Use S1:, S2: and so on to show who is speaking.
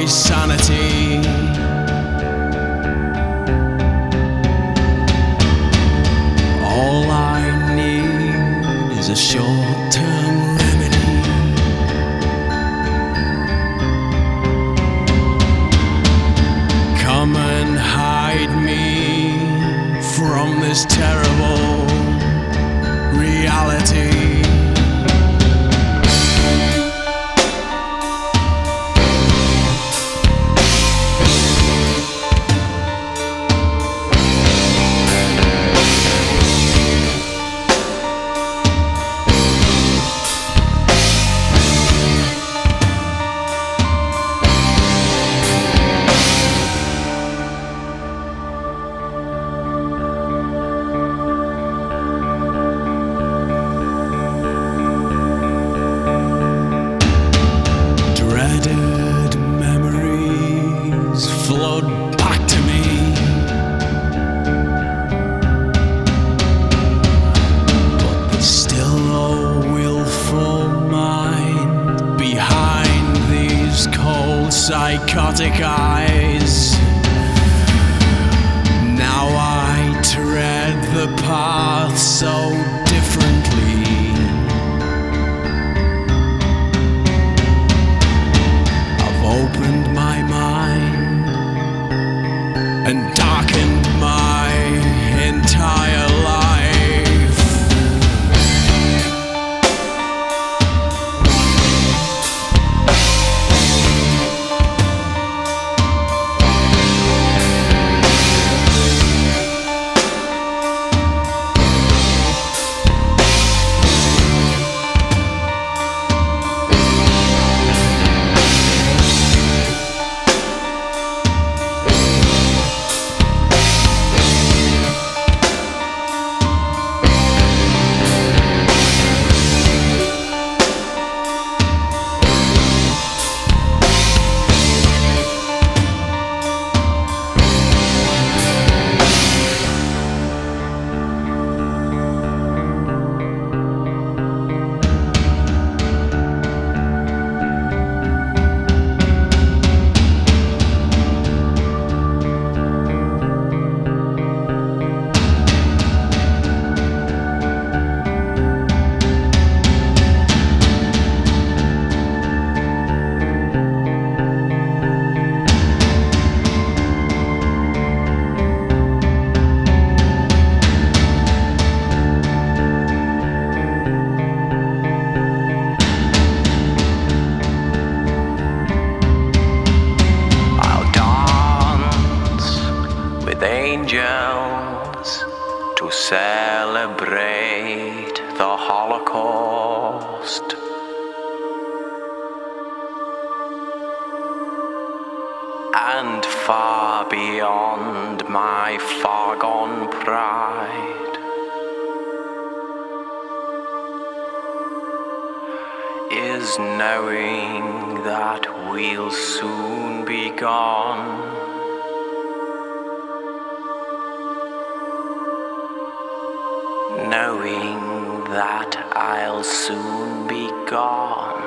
S1: my sanity. All I need is a short-term remedy. Come and hide me from this terrible reality. Dreaded memories flood back to me. But there's still a willful mind behind these cold, psychotic eyes. Now I tread the path so differently. Opened my mind and darkened my entire life. Angels to celebrate the Holocaust. And far beyond my far-gone pride is knowing that we'll soon be gone. Knowing that I'll soon be gone.